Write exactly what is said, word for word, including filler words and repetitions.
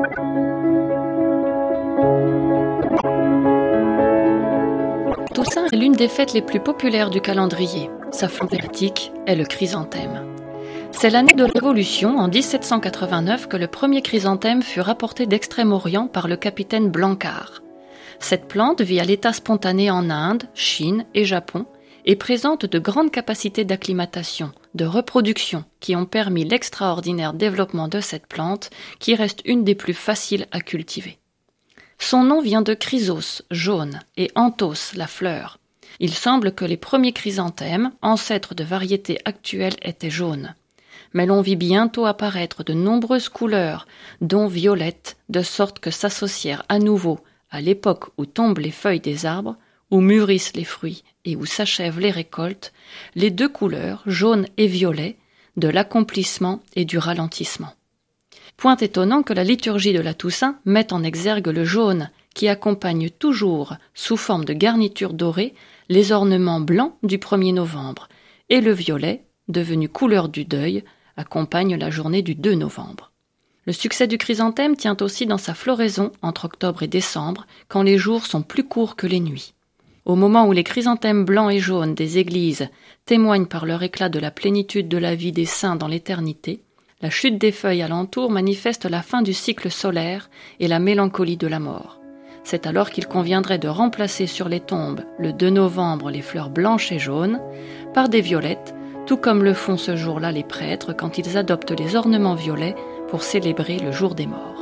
Toussaint est l'une des fêtes les plus populaires du calendrier. Sa flamme thématique est le chrysanthème. C'est l'année de la Révolution, en dix-sept cent quatre-vingt-neuf, que le premier chrysanthème fut rapporté d'Extrême-Orient par le capitaine Blancard. Cette plante vit à l'état spontané en Inde, Chine et Japon et présente de grandes capacités d'acclimatation, de reproduction qui ont permis l'extraordinaire développement de cette plante qui reste une des plus faciles à cultiver. Son nom vient de chrysos, jaune, et anthos, la fleur. Il semble que les premiers chrysanthèmes, ancêtres de variétés actuelles, étaient jaunes. Mais l'on vit bientôt apparaître de nombreuses couleurs, dont violettes, de sorte que s'associèrent à nouveau, à l'époque où tombent les feuilles des arbres, où mûrissent les fruits et où s'achèvent les récoltes, les deux couleurs, jaune et violet, de l'accomplissement et du ralentissement. Point étonnant que la liturgie de la Toussaint mette en exergue le jaune, qui accompagne toujours, sous forme de garniture dorée, les ornements blancs du premier novembre, et le violet, devenu couleur du deuil, accompagne la journée du deux novembre. Le succès du chrysanthème tient aussi dans sa floraison entre octobre et décembre, quand les jours sont plus courts que les nuits. Au moment où les chrysanthèmes blancs et jaunes des églises témoignent par leur éclat de la plénitude de la vie des saints dans l'éternité, la chute des feuilles alentour manifeste la fin du cycle solaire et la mélancolie de la mort. C'est alors qu'il conviendrait de remplacer sur les tombes, le deux novembre, les fleurs blanches et jaunes, par des violettes, tout comme le font ce jour-là les prêtres quand ils adoptent les ornements violets pour célébrer le jour des morts.